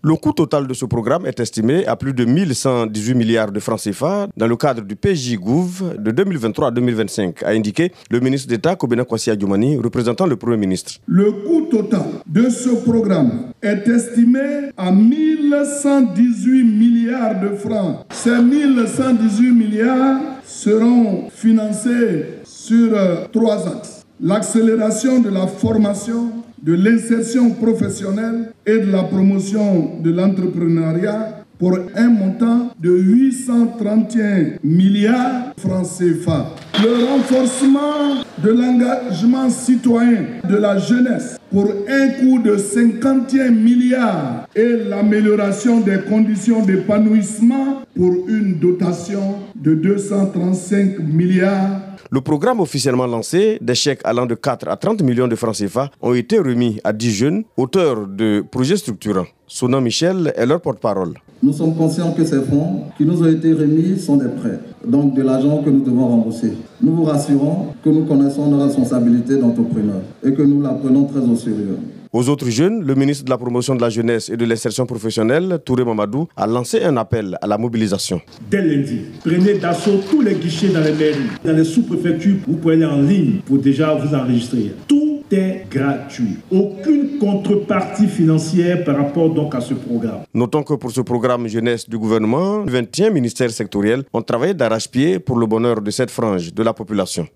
Le coût total de ce programme est estimé à plus de 1118 milliards de francs CFA dans le cadre du PJ-Gouv de 2023 à 2025, a indiqué le ministre d'État Kobena Kwasi Adjumani, représentant le Premier ministre. Le coût total de ce programme est estimé à 1118 milliards de francs. Ces 1118 milliards seront financés sur 3 axes. L'accélération de la formation, de l'insertion professionnelle et de la promotion de l'entrepreneuriat pour un montant de 831 milliards de francs CFA. Le renforcement de l'engagement citoyen de la jeunesse pour un coût de 51 milliards et l'amélioration des conditions d'épanouissement pour une dotation de 235 milliards. Le programme officiellement lancé, des chèques allant de 4 à 30 millions de francs CFA, ont été remis à 10 jeunes, auteurs de projets structurants. Sonan Michel est leur porte-parole. Nous sommes conscients que ces fonds qui nous ont été remis sont des prêts, donc de l'argent que nous devons rembourser. Nous vous rassurons que nous connaissons nos responsabilités d'entrepreneurs et que nous la prenons très au sérieux. Aux autres jeunes, le ministre de la Promotion de la Jeunesse et de l'Insertion professionnelle, Touré Mamadou, a lancé un appel à la mobilisation. Dès lundi, prenez d'assaut tous les guichets dans les mairies, dans les sous-préfectures. Vous pouvez aller en ligne pour déjà vous enregistrer. Tout est gratuit. Aucune contrepartie financière par rapport donc à ce programme. Notons que pour ce programme jeunesse du gouvernement, 21 ministères sectoriels ont travaillé d'arrache-pied pour le bonheur de cette frange de la population.